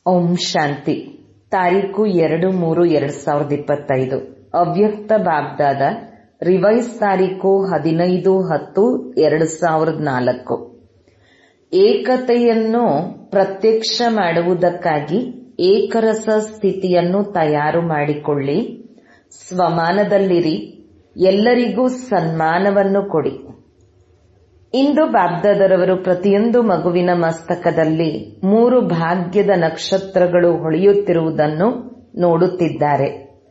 ಓಂ ಶಾಂತಿ. ತಾರೀಕು 2/3/2025. ಅವ್ಯಕ್ತ ಬಾಬ್ದಾದ. ರಿವೈಸ್ ತಾರೀಕು 15/10/2004. ಏಕತೆಯನ್ನು ಪ್ರತ್ಯಕ್ಷ ಮಾಡುವುದಕ್ಕಾಗಿ ಏಕರಸ ಸ್ಥಿತಿಯನ್ನು ತಯಾರು ಮಾಡಿಕೊಳ್ಳಿ. ಸ್ವಮಾನದಲ್ಲಿರಿ. ಎಲ್ಲರಿಗೂ ಸನ್ಮಾನವನ್ನು ಕೊಡಿ. ಇಂದು ಬಾಬ್ದಾದರವರು ಪ್ರತಿಯೊಂದು ಮಗುವಿನ ಮಸ್ತಕದಲ್ಲಿ 3 ಭಾಗ್ಯದ ನಕ್ಷತ್ರಗಳು ಹೊಳೆಯುತ್ತಿರುವುದನ್ನು ನೋಡುತ್ತಿದ್ದಾರೆ.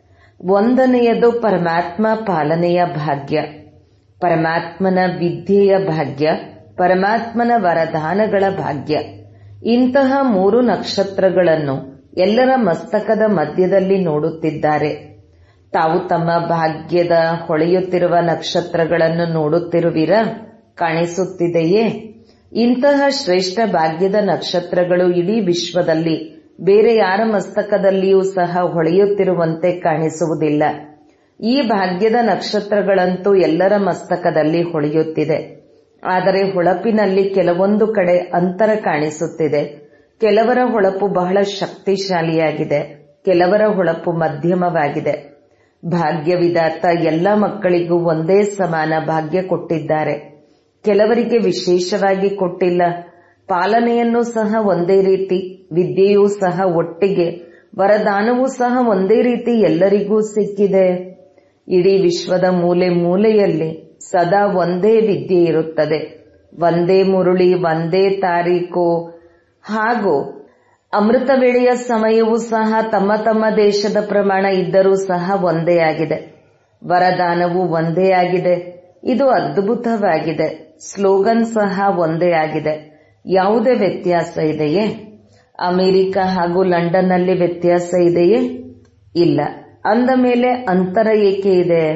1ನೇಯದು ಪರಮಾತ್ಮ ಪಾಲನೆಯ ಭಾಗ್ಯ, ಪರಮಾತ್ಮನ ವಿದ್ಯೆಯ ಭಾಗ್ಯ, ಪರಮಾತ್ಮನ ವರದಾನಗಳ ಭಾಗ್ಯ. ಇಂತಹ 3 ನಕ್ಷತ್ರಗಳನ್ನು ಎಲ್ಲರ ಮಸ್ತಕದ ಮಧ್ಯದಲ್ಲಿ ನೋಡುತ್ತಿದ್ದಾರೆ. ತಾವು ತಮ್ಮ ಭಾಗ್ಯದ ಹೊಳೆಯುತ್ತಿರುವ ನಕ್ಷತ್ರಗಳನ್ನು ನೋಡುತ್ತಿರುವಿರಾ? ಕಾಣಿಸುತ್ತಿದೆಯೇ? ಇಂತಹ ಶ್ರೇಷ್ಠ ಭಾಗ್ಯದ ನಕ್ಷತ್ರಗಳು ಇಡೀ ವಿಶ್ವದಲ್ಲಿ ಬೇರೆ ಯಾರ ಮಸ್ತಕದಲ್ಲಿಯೂ ಸಹ ಹೊಳೆಯುತ್ತಿರುವಂತೆ ಕಾಣಿಸುವುದಿಲ್ಲ. ಈ ಭಾಗ್ಯದ ನಕ್ಷತ್ರಗಳಂತೂ ಎಲ್ಲರ ಮಸ್ತಕದಲ್ಲಿ ಹೊಳೆಯುತ್ತಿದೆ. ಆದರೆ ಹೊಳಪಿನಲ್ಲಿ ಕೆಲವೊಂದು ಕಡೆ ಅಂತರ ಕಾಣಿಸುತ್ತಿದೆ. ಕೆಲವರ ಹೊಳಪು ಬಹಳ ಶಕ್ತಿಶಾಲಿಯಾಗಿದೆ, ಕೆಲವರ ಹೊಳಪು ಮಧ್ಯಮವಾಗಿದೆ. ಭಾಗ್ಯವಿದಾತ ಎಲ್ಲ ಮಕ್ಕಳಿಗೂ ಒಂದೇ ಸಮಾನ ಭಾಗ್ಯ ಕೊಟ್ಟಿದ್ದಾರೆ. ಕೆಲವರಿಗೆ ವಿಶೇಷವಾಗಿ ಕೊಟ್ಟಿಲ್ಲ. ಪಾಲನೆಯನ್ನು ಸಹ ಒಂದೇ ರೀತಿ, ವಿದ್ಯೆಯೂ ಸಹ ಒಟ್ಟಿಗೆ, ವರದಾನವೂ ಸಹ ಒಂದೇ ರೀತಿ ಎಲ್ಲರಿಗೂ ಸಿಕ್ಕಿದೆ. ಇಡೀ ವಿಶ್ವದ ಮೂಲೆ ಮೂಲೆಯಲ್ಲಿ ಸದಾ ಒಂದೇ ವಿದ್ಯೆ ಇರುತ್ತದೆ. ಒಂದೇ ಮುರುಳಿ, ಒಂದೇ ತಾರೀಕು. ಹಾಗೂ ಅಮೃತ ವೇಳೆಯ ಸಮಯವೂ ಸಹ ತಮ್ಮ ತಮ್ಮ ದೇಶದ ಪ್ರಮಾಣ ಇದ್ದರೂ ಸಹ ಒಂದೇ ಆಗಿದೆ. ವರದಾನವೂ ಒಂದೇ ಆಗಿದೆ. ಇದು ಅದ್ಭುತವಾಗಿದೆ. ಸ್ಲೋಗನ್ ಸಹ ಒಂದೇ ಆಗಿದೆ. ಯಾವುದೇ ವ್ಯತ್ಯಾಸ ಇದೆಯೇ? ಅಮೆರಿಕ ಹಾಗೂ ಲಂಡನ್ನಲ್ಲಿ ವ್ಯತ್ಯಾಸ ಇದೆಯೇ? ಇಲ್ಲ. ಅಂದ ಮೇಲೆ ಅಂತರ ಏಕೆ ಇದೆ?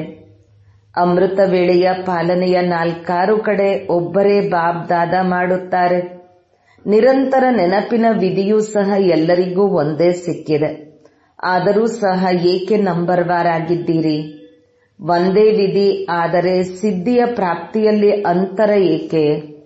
ಅಮೃತ ವೇಳೆಯ ಪಾಲನೆಯ 4 ಕಡೆ ಒಬ್ಬರೇ ಬಾಬ್ ದಾದಾ ಮಾಡುತ್ತಾರೆ. ನಿರಂತರ ನೆನಪಿನ ವಿಧಿಯೂ ಸಹ ಎಲ್ಲರಿಗೂ ಒಂದೇ ಸಿಕ್ಕಿದೆ. ಆದರೂ ಸಹ ಏಕೆ ನಂಬರ್ ವಾರ್ ಆಗಿದ್ದೀರಿ? ಒಂದೇ ವಿಧಿ, ಆದರೆ ಸಿದ್ಧಿಯ ಪ್ರಾಪ್ತಿಯಲ್ಲಿ ಅಂತರ ಏಕೆ?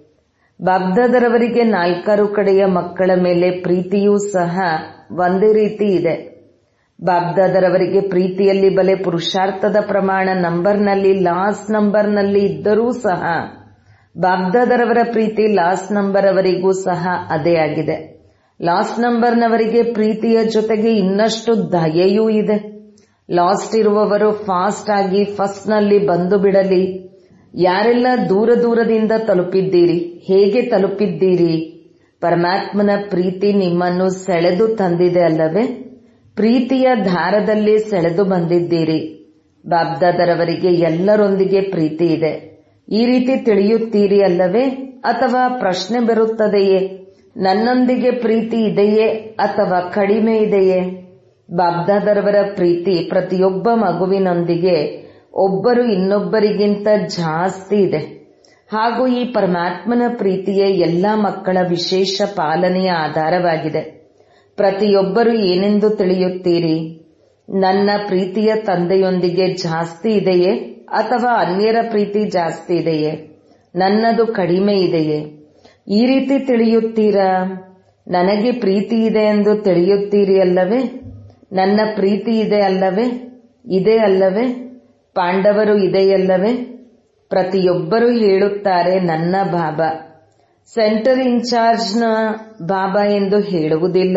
ಬಾಬ್ದಾದರವರಿಗೆ 4 ಕಡೆಯ ಮಕ್ಕಳ ಮೇಲೆ ಪ್ರೀತಿಯೂ ಸಹ ಒಂದೇ ರೀತಿ ಇದೆ. ಬಾಬ್ದಾದರವರಿಗೆ ಪ್ರೀತಿಯಲ್ಲಿ ಬಲೆ ಪುರುಷಾರ್ಥದ ಪ್ರಮಾಣ ನಂಬರ್ನಲ್ಲಿ ಲಾಸ್ಟ್ ನಂಬರ್ನಲ್ಲಿ ಇದ್ದರೂ ಸಹ ಬಾಬ್ದಾದರವರ ಪ್ರೀತಿ ಲಾಸ್ಟ್ ನಂಬರ್ ಅವರಿಗೂ ಸಹ ಅದೇ ಆಗಿದೆ. ಲಾಸ್ಟ್ ನಂಬರ್ನವರಿಗೆ ಪ್ರೀತಿಯ ಜೊತೆಗೆ ಇನ್ನಷ್ಟು ದಯೆಯೂ ಇದೆ. ಲಾಸ್ಟ್ ಇರುವವರು ಫಾಸ್ಟ್ ಆಗಿ ಫಸ್ಟ್ ನಲ್ಲಿ ಬಂದು ಬಿಡಲಿ. ಯಾರೆಲ್ಲ ದೂರ ದೂರದಿಂದ ತಲುಪಿದ್ದೀರಿ, ಹೇಗೆ ತಲುಪಿದ್ದೀರಿ? ಪರಮಾತ್ಮನ ಪ್ರೀತಿ ನಿಮ್ಮನ್ನು ಸೆಳೆದು ತಂದಿದೆ ಅಲ್ಲವೇ? ಪ್ರೀತಿಯ ದಾರದಲ್ಲಿ ಸೆಳೆದು ಬಂದಿದ್ದೀರಿ. ಬಾಬ್ದಾದರವರಿಗೆ ಎಲ್ಲರೊಂದಿಗೆ ಪ್ರೀತಿ ಇದೆ. ಈ ರೀತಿ ತಿಳಿಯುತ್ತೀರಿ ಅಲ್ಲವೇ? ಅಥವಾ ಪ್ರಶ್ನೆ ಬರುತ್ತದೆಯೇ, ನನ್ನೊಂದಿಗೆ ಪ್ರೀತಿ ಇದೆಯೇ ಅಥವಾ ಕಡಿಮೆ ಇದೆಯೇ? ಬಾಬ್ದಾದರವರ ಪ್ರೀತಿ ಪ್ರತಿಯೊಬ್ಬ ಮಗುವಿನೊಂದಿಗೆ ಒಬ್ಬರು ಇನ್ನೊಬ್ಬರಿಗಿಂತ ಜಾಸ್ತಿ ಇದೆ. ಹಾಗೂ ಈ ಪರಮಾತ್ಮನ ಪ್ರೀತಿಯೇ ಎಲ್ಲಾ ಮಕ್ಕಳ ವಿಶೇಷ ಪಾಲನೆಯ ಆಧಾರವಾಗಿದೆ. ಪ್ರತಿಯೊಬ್ಬರು ಏನೆಂದು ತಿಳಿಯುತ್ತೀರಿ? ನನ್ನ ಪ್ರೀತಿಯ ತಂದೆಯೊಂದಿಗೆ ಜಾಸ್ತಿ ಇದೆಯೇ ಅಥವಾ ಅನ್ಯರ ಪ್ರೀತಿ ಜಾಸ್ತಿ ಇದೆಯೇ? ನನ್ನದು ಕಡಿಮೆ ಇದೆಯೇ? ಈ ರೀತಿ ತಿಳಿಯುತ್ತೀರಾ? ನನಗೆ ಪ್ರೀತಿ ಇದೆ ಎಂದು ತಿಳಿಯುತ್ತೀರಿ ಅಲ್ಲವೇ? ನನ್ನ ಪ್ರೀತಿ ಇದೆ ಅಲ್ಲವೇ? ಇದೆ ಅಲ್ಲವೇ? ಪಾಂಡವರು ಇದೆಯಲ್ಲವೇ? ಪ್ರತಿಯೊಬ್ಬರೂ ಹೇಳುತ್ತಾರೆ ನನ್ನ ಬಾಬಾ. ಸೆಂಟರ್ ಇನ್ಚಾರ್ಜ್ನ ಬಾಬಾ ಎಂದು ಹೇಳುವುದಿಲ್ಲ.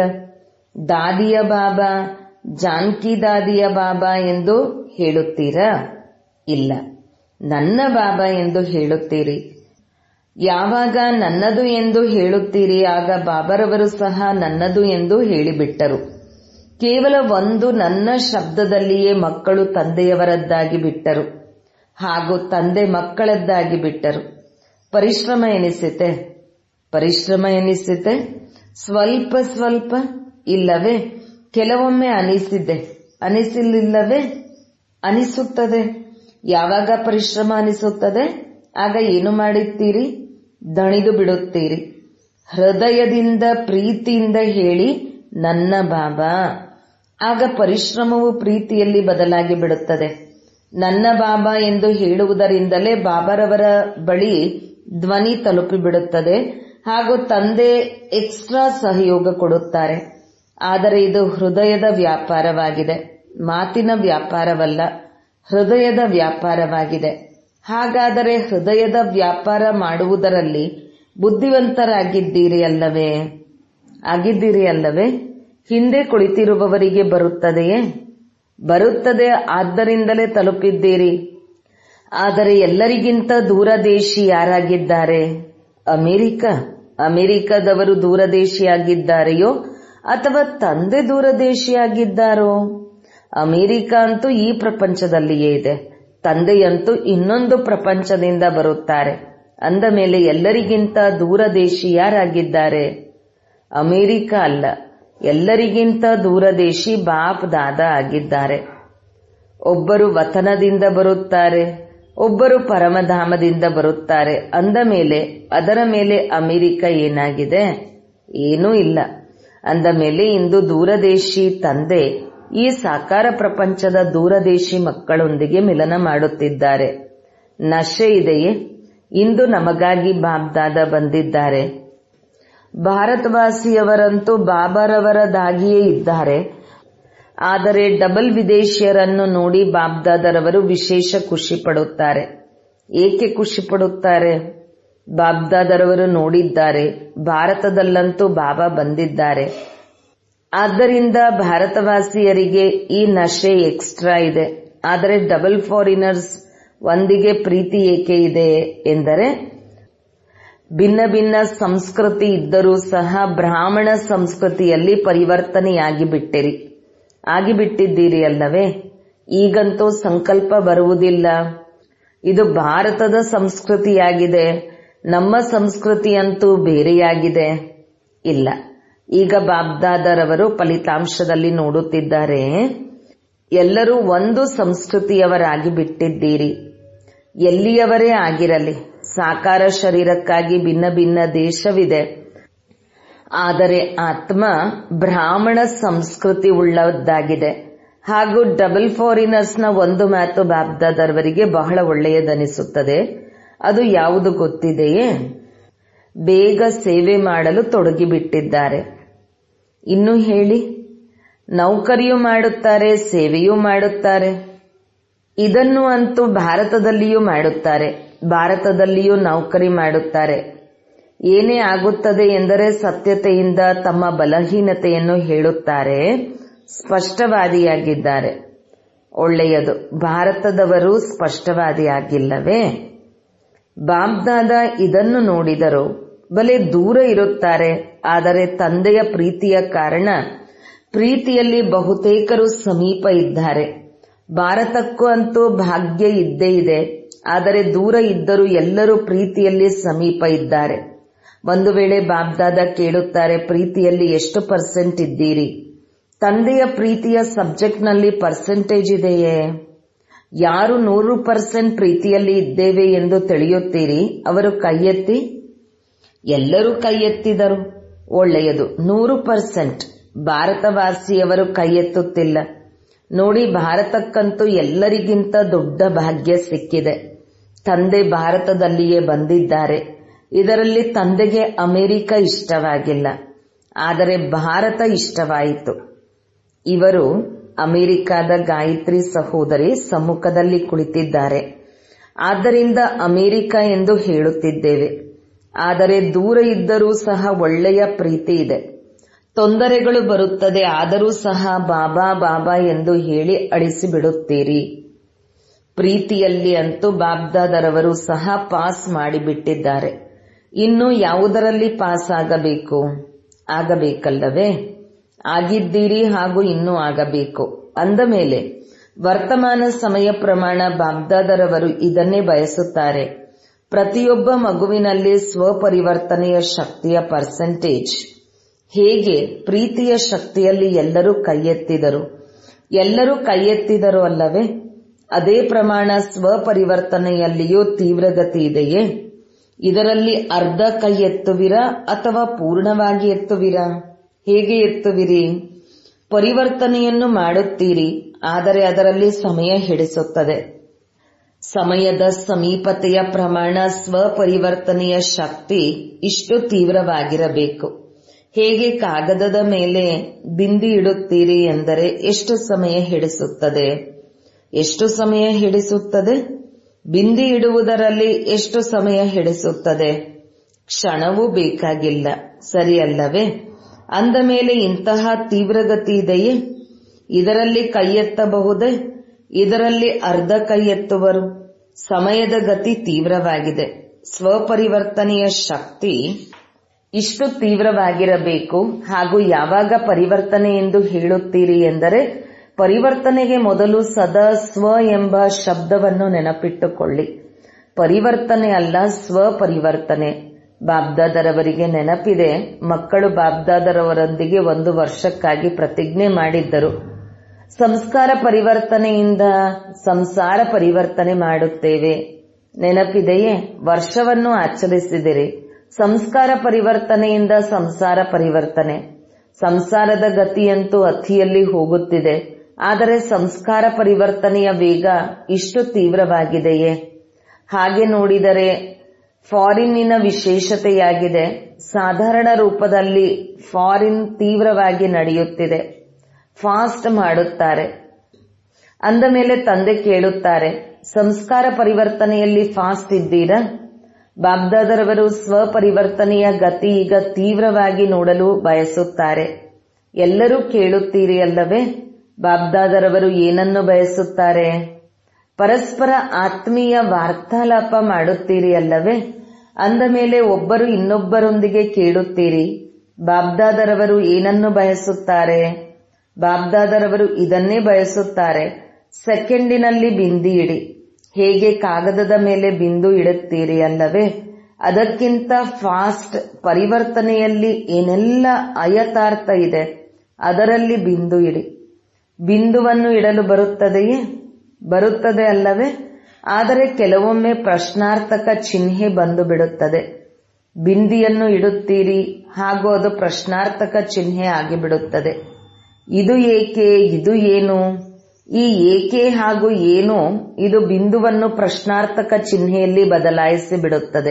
ದಾದಿಯ ಬಾಬಾ, ಜಾನ್ಕಿ ದಾದಿಯ ಬಾಬಾ ಎಂದು ಹೇಳುತ್ತೀರಾ? ಇಲ್ಲ, ನನ್ನ ಬಾಬಾ ಎಂದು ಹೇಳುತ್ತೀರಿ. ಯಾವಾಗ ನನ್ನದು ಎಂದು ಹೇಳುತ್ತೀರಿ ಆಗ ಬಾಬಾರವರು ಸಹ ನನ್ನದು ಎಂದು ಹೇಳಿಬಿಟ್ಟರು. ಕೇವಲ ಒಂದು ನನ್ನ ಶಬ್ದದಲ್ಲಿಯೇ ಮಕ್ಕಳು ತಂದೆಯವರದ್ದಾಗಿ ಬಿಟ್ಟರು ಹಾಗೂ ತಂದೆ ಮಕ್ಕಳದ್ದಾಗಿ ಬಿಟ್ಟರು. ಪರಿಶ್ರಮ ಎನಿಸಿತೆ? ಪರಿಶ್ರಮ ಎನಿಸಿತೆ? ಸ್ವಲ್ಪ ಸ್ವಲ್ಪ ಇಲ್ಲವೇ? ಕೆಲವೊಮ್ಮೆ ಅನಿಸಿದೆ, ಅನಿಸಿಲ್ಲವೇ? ಅನಿಸುತ್ತದೆ. ಯಾವಾಗ ಪರಿಶ್ರಮ ಅನಿಸುತ್ತದೆ ಆಗ ಏನು ಮಾಡುತ್ತೀರಿ? ದಣಿದು ಬಿಡುತ್ತೀರಿ. ಹೃದಯದಿಂದ ಪ್ರೀತಿಯಿಂದ ಹೇಳಿ ನನ್ನ ಬಾಬಾ. ಆಗ ಪರಿಶ್ರಮವು ಪ್ರೀತಿಯಲ್ಲಿ ಬದಲಾಗಿ ಬಿಡುತ್ತದೆ. ನನ್ನ ಬಾಬಾ ಎಂದು ಹೇಳುವುದರಿಂದಲೇ ಬಾಬಾರವರ ಬಳಿ ಧ್ವನಿ ತಲುಪಿಬಿಡುತ್ತದೆ ಹಾಗೂ ತಂದೆ ಎಕ್ಸ್ಟ್ರಾ ಸಹಯೋಗ ಕೊಡುತ್ತಾರೆ. ಆದರೆ ಇದು ಹೃದಯದ ವ್ಯಾಪಾರವಾಗಿದೆ, ಮಾತಿನ ವ್ಯಾಪಾರವಲ್ಲ, ಹೃದಯದ ವ್ಯಾಪಾರವಾಗಿದೆ. ಹಾಗಾದರೆ ಹೃದಯದ ವ್ಯಾಪಾರ ಮಾಡುವುದರಲ್ಲಿ ಬುದ್ಧಿವಂತರಾಗಿದ್ದೀರಿ ಅಲ್ಲವೇ? ಆಗಿದ್ದೀರಿ ಅಲ್ಲವೇ? ಹಿಂದೆ ಕುಳಿತಿರುವವರಿಗೆ ಬರುತ್ತದೆಯೇ? ಬರುತ್ತದೆ, ಆದ್ದರಿಂದಲೇ ತಲುಪಿದ್ದೀರಿ. ಆದರೆ ಎಲ್ಲರಿಗಿಂತ ದೂರದೇಶಿ ಯಾರಾಗಿದ್ದಾರೆ? ಅಮೆರಿಕದವರು ದೂರದೇಶಿಯಾಗಿದ್ದಾರೆಯೋ ಅಥವಾ ತಂದೆ ದೂರದೇಶಿಯಾಗಿದ್ದಾರೋ? ಅಮೆರಿಕ ಅಂತೂ ಈ ಪ್ರಪಂಚದಲ್ಲಿಯೇ ಇದೆ, ತಂದೆಯಂತೂ ಇನ್ನೊಂದು ಪ್ರಪಂಚದಿಂದ ಬರುತ್ತಾರೆ. ಅಂದ ಮೇಲೆ ಎಲ್ಲರಿಗಿಂತ ದೂರದೇಶಿ ಯಾರಾಗಿದ್ದಾರೆ? ಅಮೆರಿಕ ಅಲ್ಲ, ಎಲ್ಲರಿಗಿಂತ ದೂರದೇಶಿ ಬಾಪ್ ದಾದಾ ಆಗಿದ್ದಾರೆ. ಒಬ್ಬರು ವತನದಿಂದ ಬರುತ್ತಾರೆ, ಒಬ್ಬರು ಪರಮಧಾಮದಿಂದ ಬರುತ್ತಾರೆ. ಅಂದ ಮೇಲೆ ಅದರ ಮೇಲೆ ಅಮೆರಿಕ ಏನಾಗಿದೆ? ಏನೂ ಇಲ್ಲ. ಅಂದ ಮೇಲೆ ಇಂದು ದೂರದೇಶಿ ತಂದೆ ಈ ಸಾಕಾರ ಪ್ರಪಂಚದ ದೂರದೇಶಿ ಮಕ್ಕಳೊಂದಿಗೆ ಮಿಲನ ಮಾಡುತ್ತಿದ್ದಾರೆ. ನಶೆ ಇದೆಯೇ? ಇಂದು ನಮಗಾಗಿ ಬಾಬ್ದಾದ ಬಂದಿದ್ದಾರೆ. ಭಾರತವಾಸಿಯವರಂತೂ ಬಾಬಾರವರದಾಗಿಯೇ ಇದ್ದಾರೆ. ಆದರೆ ಡಬಲ್ ವಿದೇಶಿಯರನ್ನು ನೋಡಿ ಬಾಬ್ದಾದರವರು ವಿಶೇಷ ಖುಷಿ ಪಡುತ್ತಾರೆ. ಏಕೆ ಖುಷಿ ಪಡುತ್ತಾರೆ? ಬಾಬ್ದಾದರವರು ನೋಡಿದ್ದಾರೆ, ಭಾರತದಲ್ಲಂತೂ ಬಾಬಾ ಬಂದಿದ್ದಾರೆ. ಆದ್ದರಿಂದ ಭಾರತವಾಸಿಯರಿಗೆ ಈ ನಶೆ ಎಕ್ಸ್ಟ್ರಾ ಇದೆ. ಆದರೆ ಡಬಲ್ ಫಾರಿನರ್ಸ್ ಒಂದಿಗೆ ಪ್ರೀತಿ ಏಕೆ ಇದೆ ಎಂದರೆ, ಭಿನ್ನ ಭಿನ್ನ ಸಂಸ್ಕೃತಿ ಇದ್ದರೂ ಸಹ ಬ್ರಾಹ್ಮಣ ಸಂಸ್ಕೃತಿಯಲ್ಲಿ ಆಗಿಬಿಟ್ಟಿದ್ದೀರಿ ಅಲ್ಲವೇ? ಈಗಂತೂ ಸಂಕಲ್ಪ ಬರುವುದಿಲ್ಲ, ಇದು ಭಾರತದ ಸಂಸ್ಕೃತಿಯಾಗಿದೆ, ನಮ್ಮ ಸಂಸ್ಕೃತಿಯಂತೂ ಬೇರೆಯಾಗಿದೆ. ಇಲ್ಲ, ಈಗ ಬಾಬ್ದಾದರವರು ಫಲಿತಾಂಶದಲ್ಲಿ ನೋಡುತ್ತಿದ್ದಾರೆ, ಎಲ್ಲರೂ ಒಂದು ಸಂಸ್ಕೃತಿಯವರಾಗಿ ಬಿಟ್ಟಿದ್ದೀರಿ. ಎಲ್ಲಿಯವರೇ ಆಗಿರಲಿ, ಸಾಕಾರ ಶರೀರಕ್ಕಾಗಿ ಭಿನ್ನ ಭಿನ್ನ ದೇಶವಿದೆ. ಆದರೆ ಆತ್ಮ ಬ್ರಾಹ್ಮಣ ಸಂಸ್ಕೃತಿ ಉಳ್ಳದ್ದಾಗಿದೆ. ಹಾಗೂ ಡಬಲ್ ಫಾರಿನರ್ಸ್ನ ಒಂದು ಮಾತು ಬಾಬ್ದಾದರವರಿಗೆ ಬಹಳ ಒಳ್ಳೆಯದನಿಸುತ್ತದೆ. ಅದು ಯಾವುದು ಗೊತ್ತಿದೆಯೇ? ಬೇಗ ಸೇವೆ ಮಾಡಲು ತೊಡಗಿಬಿಟ್ಟಿದ್ದಾರೆ. ಇನ್ನು ಹೇಳಿ, ನೌಕರಿಯೂ ಮಾಡುತ್ತಾರೆ, ಸೇವೆಯೂ ಮಾಡುತ್ತಾರೆ. ಇದನ್ನು ಅಂತೂ ಭಾರತದಲ್ಲಿಯೂ ಮಾಡುತ್ತಾರೆ, ಭಾರತದಲ್ಲಿಯೂ ನೌಕರಿ ಮಾಡುತ್ತಾರೆ. ಏನೇ ಆಗುತ್ತದೆ ಎಂದರೆ ಸತ್ಯತೆಯಿಂದ ತಮ್ಮ ಬಲಹೀನತೆಯನ್ನು ಹೇಳುತ್ತಾರೆ, ಸ್ಪಷ್ಟವಾದಿಯಾಗಿದ್ದಾರೆ. ಒಳ್ಳೆಯದು, ಭಾರತದವರು ಸ್ಪಷ್ಟವಾದಿಯಾಗಿಲ್ಲವೇ? ಬಾಬ್ದಾದ ಇದನ್ನು ನೋಡಿದರು. ಬಲೆ ದೂರ ಇರುತ್ತಾರೆ, ಆದರೆ ತಂದೆಯ ಪ್ರೀತಿಯ ಕಾರಣ ಪ್ರೀತಿಯಲ್ಲಿ ಬಹುತೇಕರು ಸಮೀಪ ಇದ್ದಾರೆ. ಭಾರತಕ್ಕೂ ಅಂತೂ ಭಾಗ್ಯ ಇದ್ದೇ ಇದೆ, ಆದರೆ ದೂರ ಇದ್ದರೂ ಎಲ್ಲರೂ ಪ್ರೀತಿಯಲ್ಲಿ ಸಮೀಪ ಇದ್ದಾರೆ. ಒಂದು ವೇಳೆ ಬಾಬ್ದಾದ ಕೇಳುತ್ತಾರೆ, ಪ್ರೀತಿಯಲ್ಲಿ ಎಷ್ಟು % ಇದ್ದೀರಿ? ತಂದೆಯ ಪ್ರೀತಿಯ ಸಬ್ಜೆಕ್ಟ್ನಲ್ಲಿ ಪರ್ಸೆಂಟೇಜ್ ಇದೆಯೇ? ಯಾರು 100% ಪ್ರೀತಿಯಲ್ಲಿ ಇದ್ದೇವೆ ಎಂದು ತಿಳಿಯುತ್ತೀರಿ, ಅವರು ಕೈ ಎತ್ತಿ. ಎಲ್ಲರೂ ಕೈ ಎತ್ತಿದರು. ಒಳ್ಳೆಯದು, 100%. ಭಾರತವಾಸಿಯವರು ಕೈ ಎತ್ತುತ್ತಿಲ್ಲ. ನೋಡಿ, ಭಾರತಕ್ಕಂತೂ ಎಲ್ಲರಿಗಿಂತ ದೊಡ್ಡ ಭಾಗ್ಯ ಸಿಕ್ಕಿದೆ. ತಂದೆ ಭಾರತದಲ್ಲಿಯೇ ಬಂದಿದ್ದಾರೆ. ಇದರಲ್ಲಿ ತಂದೆಗೆ ಅಮೆರಿಕ ಇಷ್ಟವಾಗಿಲ್ಲ, ಆದರೆ ಭಾರತ ಇಷ್ಟವಾಯಿತು. ಇವರು ಅಮೆರಿಕದ ಗಾಯತ್ರಿ ಸಹೋದರಿ ಸಮ್ಮುಖದಲ್ಲಿ ಕುಳಿತಿದ್ದಾರೆ. ಆದ್ದರಿಂದ ಅಮೆರಿಕ ಎಂದು ಹೇಳುತ್ತಿದ್ದೇವೆ. ಆದರೆ ದೂರ ಇದ್ದರೂ ಸಹ ಒಳ್ಳೆಯ ಪ್ರೀತಿ ಇದೆ. ತೊಂದರೆಗಳು ಬರುತ್ತದೆ, ಆದರೂ ಸಹ ಬಾಬಾ ಬಾಬಾ ಎಂದು ಹೇಳಿ ಅಳಿಸಿಬಿಡುತ್ತೀರಿ. ಪ್ರೀತಿಯಲ್ಲಿ ಅಂತೂ ಬಾಬ್ದಾದರವರು ಸಹ ಪಾಸ್ ಮಾಡಿಬಿಟ್ಟಿದ್ದಾರೆ. ಇನ್ನು ಯಾವುದರಲ್ಲಿ ಪಾಸ್ ಆಗಬೇಕಲ್ಲವೇ? ಆಗಿದ್ದೀರಿ ಹಾಗೂ ಇನ್ನೂ ಆಗಬೇಕು. ಅಂದ ಮೇಲೆ ವರ್ತಮಾನ ಸಮಯ ಪ್ರಮಾಣ ಬಾಬ್ದಾದರವರು ಇದನ್ನೇ ಬಯಸುತ್ತಾರೆ. ಪ್ರತಿಯೊಬ್ಬ ಮಗುವಿನಲ್ಲಿ ಸ್ವಪರಿವರ್ತನೆಯ ಶಕ್ತಿಯ ಪರ್ಸೆಂಟೇಜ್ ಹೇಗೆ ಪ್ರೀತಿಯ ಶಕ್ತಿಯಲ್ಲಿ ಎಲ್ಲರೂ ಕೈ ಎತ್ತಿದರು ಅಲ್ಲವೇ? ಅದೇ ಪ್ರಮಾಣ ಸ್ವಪರಿವರ್ತನೆಯಲ್ಲಿಯೂ ತೀವ್ರಗತಿ ಇದೆಯೇ? ಇದರಲ್ಲಿ ಅರ್ಧ ಕೈ ಎತ್ತುವಿರಾ ಅಥವಾ ಪೂರ್ಣವಾಗಿ ಎತ್ತುವಿರಾ? ಹೇಗೆ ಎತ್ತುವಿರಿ? ಪರಿವರ್ತನೆಯನ್ನು ಮಾಡುತ್ತೀರಿ, ಆದರೆ ಅದರಲ್ಲಿ ಸಮಯ ಹಿಡಿಸುತ್ತದೆ. ಸಮಯದ ಸಮೀಪತೆಯ ಪ್ರಮಾಣ ಸ್ವಪರಿವರ್ತನೆಯ ಶಕ್ತಿ ಇಷ್ಟು ತೀವ್ರವಾಗಿರಬೇಕು. ಹೇಗೆ ಕಾಗದದ ಮೇಲೆ ಬಿಂದಿ ಇಡುತ್ತೀರಿ ಎಂದರೆ ಎಷ್ಟು ಸಮಯ ಹಿಡಿಸುತ್ತದೆ? ಎಷ್ಟು ಸಮಯ ಹಿಡಿಸುತ್ತದೆ? ಬಿಂದಿ ಇಡುವುದರಲ್ಲಿ ಎಷ್ಟು ಸಮಯ ಹಿಡಿಸುತ್ತದೆ? ಕ್ಷಣವೂ ಬೇಕಾಗಿಲ್ಲ, ಸರಿಯಲ್ಲವೇ? ಅಂದ ಮೇಲೆ ಇಂತಹ ತೀವ್ರಗತಿ ಇದೆಯೇ? ಇದರಲ್ಲಿ ಕೈ ಎತ್ತಬಹುದೇ? ಇದರಲ್ಲಿ ಅರ್ಧ ಕೈ ಎತ್ತುವರು. ಸಮಯದ ಗತಿ ತೀವ್ರವಾಗಿದೆ. ಸ್ವಪರಿವರ್ತನೆಯ ಶಕ್ತಿ ಇಷ್ಟು ತೀವ್ರವಾಗಿರಬೇಕು. ಹಾಗೂ ಯಾವಾಗ ಪರಿವರ್ತನೆ ಎಂದು ಹೇಳುತ್ತೀರಿ ಎಂದರೆ ಪರಿವರ್ತನೆಗೆ ಮೊದಲು ಸದಾ ಸ್ವ ಎಂಬ ಶಬ್ದವನ್ನು ನೆನಪಿಟ್ಟುಕೊಳ್ಳಿ. ಪರಿವರ್ತನೆ ಅಲ್ಲ, ಸ್ವಪರಿವರ್ತನೆ. ಬಾಬ್ದಾದರವರಿಗೆ ನೆನಪಿದೆ, ಮಕ್ಕಳು ಬಾಬ್ದಾದರವರೊಂದಿಗೆ 1 ವರ್ಷಕ್ಕಾಗಿ ಪ್ರತಿಜ್ಞೆ ಮಾಡಿದ್ದರು. ಸಂಸ್ಕಾರ ಪರಿವರ್ತನೆಯಿಂದ ಸಂಸಾರ ಪರಿವರ್ತನೆ ಮಾಡುತ್ತೇವೆ. ನೆನಪಿದೆಯೇ? ವರ್ಷವನ್ನು ಆಚರಿಸಿದಿರಿ. ಸಂಸ್ಕಾರ ಪರಿವರ್ತನೆಯಿಂದ ಸಂಸಾರ ಪರಿವರ್ತನೆ. ಸಂಸಾರದ ಗತಿಯಂತೂ ಅತಿಯಲ್ಲಿ ಹೋಗುತ್ತಿದೆ. ಆದರೆ ಸಂಸ್ಕಾರ ಪರಿವರ್ತನೆಯ ವೇಗ ಇಷ್ಟು ತೀವ್ರವಾಗಿದೆಯೇ? ಹಾಗೆ ನೋಡಿದರೆ ಫಾರಿನ್ನಿನ ವಿಶೇಷತೆಯಾಗಿದೆ. ಸಾಧಾರಣ ರೂಪದಲ್ಲಿ ಫಾರಿನ್ ತೀವ್ರವಾಗಿ ನಡೆಯುತ್ತಿದೆ. ಫಾಸ್ಟ್ ಮಾಡುತ್ತಾರೆ. ಅಂದ ಮೇಲೆ ತಂದೆ ಕೇಳುತ್ತಾರೆ, ಸಂಸ್ಕಾರ ಪರಿವರ್ತನೆಯಲ್ಲಿ ಫಾಸ್ಟ್ ಇದ್ದೀರಾ? ಬಾಬ್ದಾದರವರು ಸ್ವಪರಿವರ್ತನೆಯ ಗತಿ ಈಗ ತೀವ್ರವಾಗಿ ನೋಡಲು ಬಯಸುತ್ತಾರೆ. ಎಲ್ಲರೂ ಕೇಳುತ್ತೀರಿ ಅಲ್ಲವೇ? ಬಾಬ್ದಾದರವರು ಏನನ್ನು ಬಯಸುತ್ತಾರೆ? ಪರಸ್ಪರ ಆತ್ಮೀಯ ವಾರ್ತಾಲಾಪ ಮಾಡುತ್ತೀರಿ ಅಲ್ಲವೇ? ಅಂದ ಮೇಲೆ ಒಬ್ಬರು ಇನ್ನೊಬ್ಬರೊಂದಿಗೆ ಕೇಳುತ್ತೀರಿ, ಬಾಬ್ದಾದರವರು ಏನನ್ನು ಬಯಸುತ್ತಾರೆ? ಬಾಬ್ದಾದರವರು ಇದನ್ನೇ ಬಯಸುತ್ತಾರೆ. ಸೆಕೆಂಡಿನಲ್ಲಿ ಬಿಂದಿ ಇಡಿ. ಹೇಗೆ ಕಾಗದದ ಮೇಲೆ ಬಿಂದು ಇಡುತ್ತೀರಿ ಅಲ್ಲವೇ? ಅದಕ್ಕಿಂತ ಫಾಸ್ಟ್ ಪರಿವರ್ತನೆಯಲ್ಲಿ ಏನೆಲ್ಲ ಅಯಥಾರ್ಥ ಇದೆ ಅದರಲ್ಲಿ ಬಿಂದು ಇಡಿ. ಬಿಂದುವನ್ನು ಇಡಲು ಬರುತ್ತದೆಯೇ? ಬರುತ್ತದೆ ಅಲ್ಲವೇ? ಆದರೆ ಕೆಲವೊಮ್ಮೆ ಪ್ರಶ್ನಾರ್ಥಕ ಚಿಹ್ನೆ ಬಂದು ಬಿಡುತ್ತದೆ. ಬಿಂದಿಯನ್ನು ಇಡುತ್ತೀರಿ ಹಾಗೂ ಅದು ಪ್ರಶ್ನಾರ್ಥಕ ಚಿಹ್ನೆ ಆಗಿಬಿಡುತ್ತದೆ. ಇದು ಏಕೆ, ಇದು ಏನು? ಈ ಏಕೆ ಹಾಗೂ ಏನು ಇದು ಬಿಂದುವನ್ನು ಪ್ರಶ್ನಾರ್ಥಕ ಚಿಹ್ನೆಯಲ್ಲಿ ಬದಲಾಯಿಸಿ ಬಿಡುತ್ತದೆ.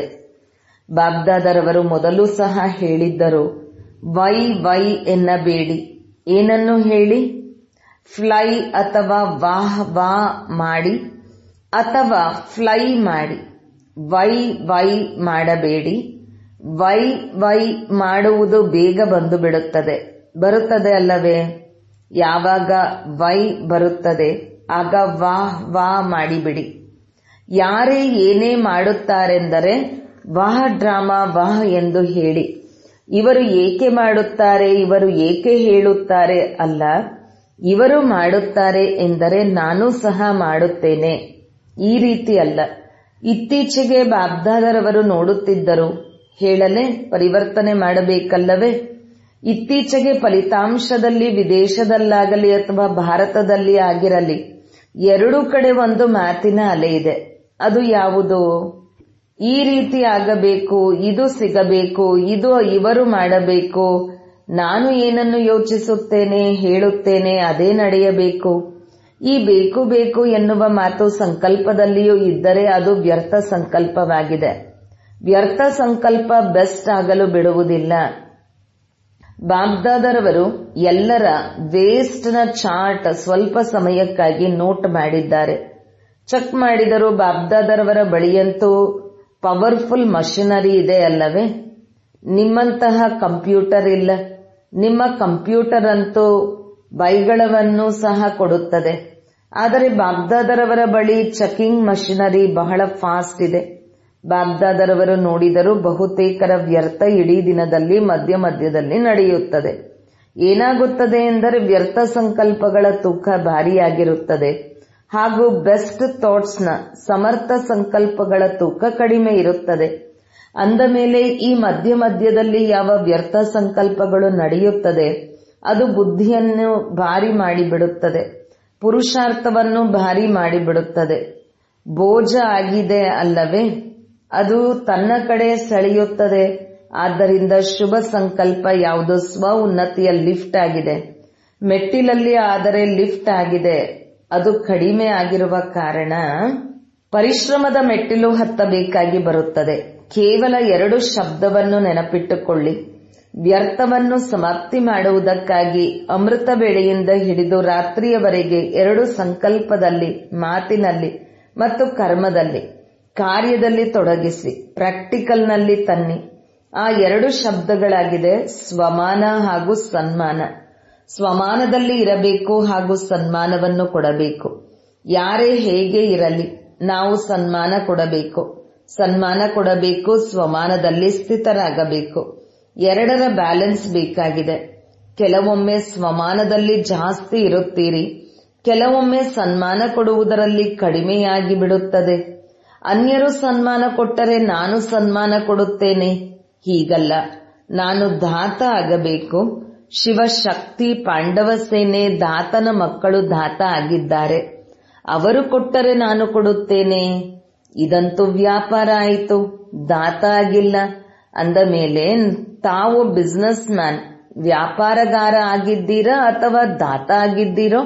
ಬಾಬ್ದಾದರವರು ಮೊದಲು ಸಹ ಹೇಳಿದ್ದರು, ವೈ ವೈ ಎನ್ನಬೇಡಿ. ಏನನ್ನು ಹೇಳಿ? ಫ್ಲೈ ಅಥವಾ ವಾಹ್ ವಾ ಮಾಡಿ ಅಥವಾ ಫ್ಲೈ ಮಾಡಿ. ವೈ ವೈ ಮಾಡಬೇಡಿ. ವೈ ವೈ ಮಾಡುವುದು ಬೇಗ ಬಂದು ಬಿಡುತ್ತದೆ. ಬರುತ್ತದೆ ಅಲ್ಲವೇ? ಯಾವಾಗ ವೈ ಬರುತ್ತದೆ ಆಗ ವಾಹ್ ವಾ ಮಾಡಿಬಿಡಿ. ಯಾರೇ ಏನೇ ಮಾಡುತ್ತಾರೆಂದರೆ ವಾಹ್ ಡ್ರಾಮಾ ವಾಹ್ ಎಂದು ಹೇಳಿ. ಇವರು ಏಕೆ ಮಾಡುತ್ತಾರೆ, ಇವರು ಏಕೆ ಹೇಳುತ್ತಾರೆ ಅಲ್ಲ, ಇವರು ಮಾಡುತ್ತಾರೆ ಎಂದರೆ ನಾನು ಸಹ ಮಾಡುತ್ತೇನೆ, ಈ ರೀತಿ ಅಲ್ಲ. ಇತ್ತೀಚೆಗೆ ಬಾಬ್ದಾದರವರು ನೋಡುತ್ತಿದ್ದರು, ಹೇಳಲೇ ಪರಿವರ್ತನೆ ಮಾಡಬೇಕಲ್ಲವೇ? ಇತ್ತೀಚೆಗೆ ಫಲಿತಾಂಶದಲ್ಲಿ ವಿದೇಶದಲ್ಲಾಗಲಿ ಅಥವಾ ಭಾರತದಲ್ಲಿ ಆಗಿರಲಿ ಎರಡೂ ಕಡೆ ಒಂದು ಮಾತಿನ ಅಲೆ ಇದೆ. ಅದು ಯಾವುದು? ಈ ರೀತಿ ಆಗಬೇಕು, ಇದು ಸಿಗಬೇಕು, ಇದು ಇವರು ಮಾಡಬೇಕು, ನಾನು ಏನನ್ನು ಯೋಚಿಸುತ್ತೇನೆ ಹೇಳುತ್ತೇನೆ ಅದೇ ನಡೆಯಬೇಕು. ಈ ಬೇಕು ಬೇಕು ಎನ್ನುವ ಮಾತು ಸಂಕಲ್ಪದಲ್ಲಿಯೂ ಇದ್ದರೆ ಅದು ವ್ಯರ್ಥ ಸಂಕಲ್ಪವಾಗಿದೆ. ವ್ಯರ್ಥ ಸಂಕಲ್ಪ ಬೆಸ್ಟ್ ಆಗಲು ಬಿಡುವುದಿಲ್ಲ. ಬಾಬ್ದಾದರವರು ಎಲ್ಲರ ವೇಸ್ಟ್ ನ ಚಾರ್ಟ್ ಸ್ವಲ್ಪ ಸಮಯಕ್ಕಾಗಿ ನೋಟ್ ಮಾಡಿದ್ದಾರೆ. ಚೆಕ್ ಮಾಡಿದರು. ಬಾಬ್ದಾದರವರ ಬಳಿಯಂತೂ ಪವರ್ಫುಲ್ ಮಷಿನರಿ ಇದೆ ಅಲ್ಲವೇ? ನಿಮ್ಮಂತಹ ಕಂಪ್ಯೂಟರ್ ಇಲ್ಲ. ನಿಮ್ಮ ಕಂಪ್ಯೂಟರ್ ಅಂತೂ ಬೈಗಳವನ್ನು ಸಹ ಕೊಡುತ್ತದೆ. ಆದರೆ ಬಾಬ್ದಾದರವರ ಬಳಿ ಚೆಕಿಂಗ್ ಮಷಿನರಿ ಬಹಳ ಫಾಸ್ಟ್ ಇದೆ. ಬಾಬ್ದಾದರವರು ನೋಡಿದರೂ ಬಹುತೇಕರ ವ್ಯರ್ಥ ಇಡೀ ದಿನದಲ್ಲಿ ಮಧ್ಯ ಮಧ್ಯದಲ್ಲಿ ನಡೆಯುತ್ತದೆ. ಏನಾಗುತ್ತದೆ ಎಂದರೆ ವ್ಯರ್ಥ ಸಂಕಲ್ಪಗಳ ತೂಕ ಭಾರಿಯಾಗಿರುತ್ತದೆ ಹಾಗೂ ಬೆಸ್ಟ್ ಥಾಟ್ಸ್ ನ ಸಮರ್ಥ ಸಂಕಲ್ಪಗಳ ತೂಕ ಕಡಿಮೆ ಇರುತ್ತದೆ. ಅಂದ ಮೇಲೆ ಈ ಮಧ್ಯ ಮಧ್ಯದಲ್ಲಿ ಯಾವ ವ್ಯರ್ಥ ಸಂಕಲ್ಪಗಳು ನಡೆಯುತ್ತದೆ ಅದು ಬುದ್ಧಿಯನ್ನು ಭಾರಿ ಮಾಡಿಬಿಡುತ್ತದೆ, ಪುರುಷಾರ್ಥವನ್ನು ಭಾರಿ ಮಾಡಿಬಿಡುತ್ತದೆ. ಬೋಜ ಆಗಿದೆ ಅಲ್ಲವೇ? ಅದು ತನ್ನ ಕಡೆ ಸೆಳೆಯುತ್ತದೆ. ಆದ್ದರಿಂದ ಶುಭ ಸಂಕಲ್ಪ ಯಾವುದು? ಸ್ವ ಉನ್ನತಿಯ ಲಿಫ್ಟ್ ಆಗಿದೆ. ಮೆಟ್ಟಿಲಲ್ಲಿ ಆದರೆ ಲಿಫ್ಟ್ ಆಗಿದೆ, ಅದು ಕಡಿಮೆ ಆಗಿರುವ ಕಾರಣ ಪರಿಶ್ರಮದ ಮೆಟ್ಟಿಲು ಹತ್ತಬೇಕಾಗಿ ಬರುತ್ತದೆ. ಕೇವಲ 2 ಶಬ್ದವನ್ನು ನೆನಪಿಟ್ಟುಕೊಳ್ಳಿ. ವ್ಯರ್ಥವನ್ನು ಸಮಾಪ್ತಿ ಮಾಡುವುದಕ್ಕಾಗಿ ಅಮೃತ ವೇಳೆಯಿಂದ ಹಿಡಿದು ರಾತ್ರಿಯವರೆಗೆ 2 ಸಂಕಲ್ಪದಲ್ಲಿ, ಮಾತಿನಲ್ಲಿ ಮತ್ತು ಕರ್ಮದಲ್ಲಿ, ಕಾರ್ಯದಲ್ಲಿ ತೊಡಗಿಸಿ ಪ್ರಾಕ್ಟಿಕಲ್ನಲ್ಲಿ ತನ್ನಿ. ಆ 2 ಶಬ್ದಗಳಾಗಿದೆ ಸ್ವಮಾನ ಹಾಗೂ ಸನ್ಮಾನ. ಸ್ವಮಾನದಲ್ಲಿ ಇರಬೇಕು ಹಾಗೂ ಸನ್ಮಾನವನ್ನು ಕೊಡಬೇಕು. ಯಾರೇ ಹೇಗೆ ಇರಲಿ ನಾವು ಸನ್ಮಾನ ಕೊಡಬೇಕು. ಸನ್ಮಾನ ಕೊಡಬೇಕು, ಸ್ವಮಾನದಲ್ಲಿ ಸ್ಥಿತರಾಗಬೇಕು. 2ರ ಬ್ಯಾಲೆನ್ಸ್ ಬೇಕಾಗಿದೆ. ಕೆಲವೊಮ್ಮೆ ಸ್ವಮಾನದಲ್ಲಿ ಜಾಸ್ತಿ ಇರುತ್ತೀರಿ, ಕೆಲವೊಮ್ಮೆ ಸನ್ಮಾನ ಕೊಡುವುದರಲ್ಲಿ ಕಡಿಮೆಯಾಗಿ ಬಿಡುತ್ತದೆ. ಅನ್ಯರು ಸನ್ಮಾನ ಕೊಟ್ಟರೆ ನಾನು ಸನ್ಮಾನ ಕೊಡುತ್ತೇನೆ, ಹೀಗಲ್ಲ. ನಾನು ದಾತ ಆಗಬೇಕು. ಶಿವಶಕ್ತಿ, ಪಾಂಡವ ಸೇನೆ, ದಾತನ ಮಕ್ಕಳು ದಾತ ಆಗಿದ್ದಾರೆ. ಅವರು ಕೊಟ್ಟರೆ ನಾನು ಕೊಡುತ್ತೇನೆ. ಇದಂತೂ ವ್ಯಾಪಾರ ಆಯಿತು, ದಾತ ಆಗಿಲ್ಲ. ಅಂದ ಮೇಲೆ ತಾವು ಬಿಸಿನೆಸ್ ಮ್ಯಾನ್, ವ್ಯಾಪಾರಗಾರ ಆಗಿದ್ದೀರಾ ಅಥವಾ ದಾತ ಆಗಿದ್ದೀರೋ?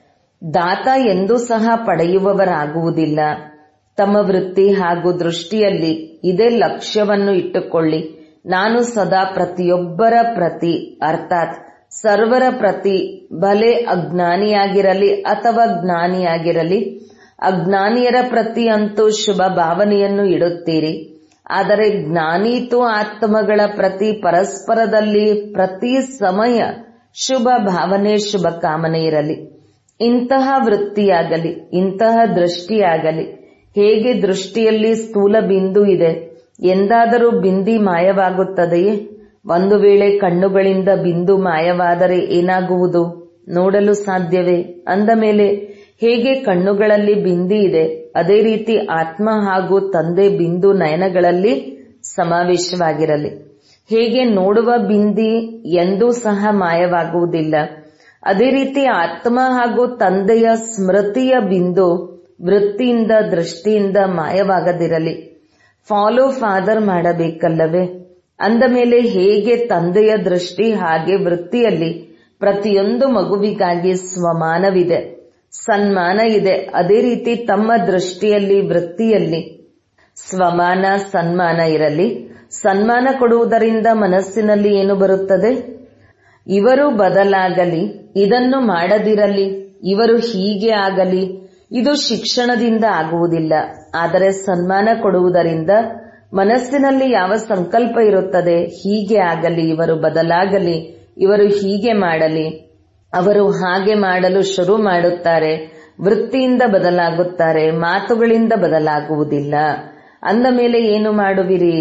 ದಾತ ಎಂದೂ ಸಹ ಪಡೆಯುವವರಾಗುವುದಿಲ್ಲ. ತಮ್ಮ ವೃತ್ತಿ ಹಾಗೂ ದೃಷ್ಟಿಯಲ್ಲಿ ಇದೇ ಲಕ್ಷ್ಯವನ್ನು ಇಟ್ಟುಕೊಳ್ಳಿ. ನಾನು ಸದಾ ಪ್ರತಿಯೊಬ್ಬರ ಪ್ರತಿ ಅರ್ಥಾತ್ ಸರ್ವರ ಪ್ರತಿ, ಭಲೆ ಅಜ್ಞಾನಿಯಾಗಿರಲಿ ಅಥವಾ ಜ್ಞಾನಿಯಾಗಿರಲಿ, ಅಜ್ಞಾನಿಯರ ಪ್ರತಿ ಅಂತೂ ಶುಭ ಭಾವನೆಯನ್ನು ಇಡುತ್ತೀರಿ. ಆದರೆ ಜ್ಞಾನೀತು ಆತ್ಮಗಳ ಪ್ರತಿ ಪರಸ್ಪರದಲ್ಲಿ ಪ್ರತಿ ಸಮಯ ಶುಭ ಭಾವನೆ, ಶುಭ ಕಾಮನೆ ಇರಲಿ. ಇಂತಹ ವೃತ್ತಿಯಾಗಲಿ, ಇಂತಹ ದೃಷ್ಟಿಯಾಗಲಿ. ಹೇಗೆ ದೃಷ್ಟಿಯಲ್ಲಿ ಸ್ಥೂಲ ಬಿಂದು ಇದೆ, ಎಂದಾದರೂ ಬಿಂದಿ ಮಾಯವಾಗುತ್ತದೆಯೇ? ಒಂದು ವೇಳೆ ಕಣ್ಣುಗಳಿಂದ ಬಿಂದು ಮಾಯವಾದರೆ ಏನಾಗುವುದು? ನೋಡಲು ಸಾಧ್ಯವೇ? ಅಂದ ಮೇಲೆ ಹೇಗೆ ಕಣ್ಣುಗಳಲ್ಲಿ ಬಿಂದಿ ಇದೆ, ಅದೇ ರೀತಿ ಆತ್ಮ ಹಾಗೂ ತಂದೆ ಬಿಂದು ನಯನಗಳಲ್ಲಿ ಸಮಾವೇಶವಾಗಿರಲಿ. ಹೇಗೆ ನೋಡುವ ಬಿಂದಿ ಎಂದೂ ಸಹ ಮಾಯವಾಗುವುದಿಲ್ಲ, ಅದೇ ರೀತಿ ಆತ್ಮ ಹಾಗೂ ತಂದೆಯ ಸ್ಮೃತಿಯ ಬಿಂದು ವೃತ್ತಿಯಿಂದ, ದೃಷ್ಟಿಯಿಂದ ಮಾಯವಾಗದಿರಲಿ. Follow father ಮಾಡಬೇಕಲ್ಲವೇ? ಅಂದ ಮೇಲೆ ಹೇಗೆ ತಂದೆಯ ದೃಷ್ಟಿ ಹಾಗೆ ವೃತ್ತಿಯಲ್ಲಿ ಪ್ರತಿಯೊಂದು ಮಗುವಿಗಾಗಿ ಸ್ವಮಾನವಿದೆ, ಸನ್ಮಾನ ಇದೆ. ಅದೇ ರೀತಿ ತಮ್ಮ ದೃಷ್ಟಿಯಲ್ಲಿ, ವೃತ್ತಿಯಲ್ಲಿ ಸ್ವಮಾನ, ಸನ್ಮಾನ ಇರಲಿ. ಸನ್ಮಾನ ಕೊಡುವುದರಿಂದ ಮನಸ್ಸಿನಲ್ಲಿ ಏನು ಬರುತ್ತದೆ? ಇವರು ಬದಲಾಗಲಿ, ಇದನ್ನು ಮಾಡದಿರಲಿ, ಇವರು ಹೀಗೆ ಆಗಲಿ. ಇದು ಶಿಕ್ಷಣದಿಂದ ಆಗುವುದಿಲ್ಲ. ಆದರೆ ಸನ್ಮಾನ ಕೊಡುವುದರಿಂದ ಮನಸ್ಸಿನಲ್ಲಿ ಯಾವ ಸಂಕಲ್ಪ ಇರುತ್ತದೆ? ಹೀಗೆ ಆಗಲಿ, ಇವರು ಬದಲಾಗಲಿ, ಇವರು ಹೀಗೆ ಮಾಡಲಿ. ಅವರು ಹಾಗೆ ಮಾಡಲು ಶುರು ಮಾಡುತ್ತಾರೆ. ವೃತ್ತಿಯಿಂದ ಬದಲಾಗುತ್ತಾರೆ, ಮಾತುಗಳಿಂದ ಬದಲಾಗುವುದಿಲ್ಲ. ಅಂದ ಮೇಲೆ ಏನು ಮಾಡುವಿರಿ?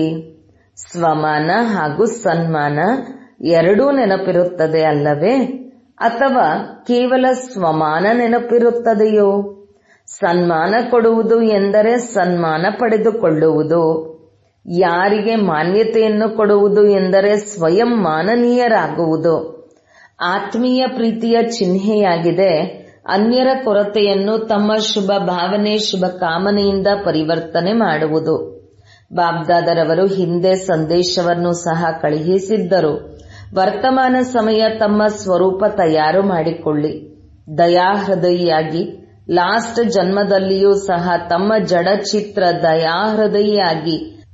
ಸ್ವಮಾನ ಹಾಗೂ ಸನ್ಮಾನ ಎರಡೂ ನೆನಪಿರುತ್ತದೆ ಅಲ್ಲವೇ? ಅಥವಾ ಕೇವಲ ಸ್ವಮಾನ ನೆನಪಿರುತ್ತದೆಯೋ? ಸನ್ಮಾನ ಕೊಡುವುದು ಎಂದರೆ ಸನ್ಮಾನ ಪಡೆದುಕೊಳ್ಳುವುದು. ಯಾರಿಗೆ ಮಾನ್ಯತೆಯನ್ನು ಕೊಡುವುದು ಎಂದರೆ ಸ್ವಯಂ ಮಾನನೀಯರಾಗುವುದು. ಆತ್ಮೀಯ ಪ್ರೀತಿಯ ಚಿಹ್ನೆಯಾಗಿದೆ ಅನ್ಯರ ಕೊರತೆಯನ್ನು ತಮ್ಮ ಶುಭ ಭಾವನೆ, ಶುಭ ಕಾಮನೆಯಿಂದ ಪರಿವರ್ತನೆ ಮಾಡುವುದು. ಬಾಬ್ದಾದರವರು ಹಿಂದೆ ಸಂದೇಶವನ್ನು ಸಹ ಕಳುಹಿಸಿದ್ದರು. ವರ್ತಮಾನ ಸಮಯ ತಮ್ಮ ಸ್ವರೂಪ ತಯಾರು ಮಾಡಿಕೊಳ್ಳಿ. ದಯಾಹೃದಯಿಯಾಗಿ ಲಾಸ್ಟ್ ಜನ್ಮದಲ್ಲಿಯೂ ಸಹ ತಮ್ಮ ಜಡ ಚಿತ್ರ ದಯಾಹೃದಯಿಯಾಗಿ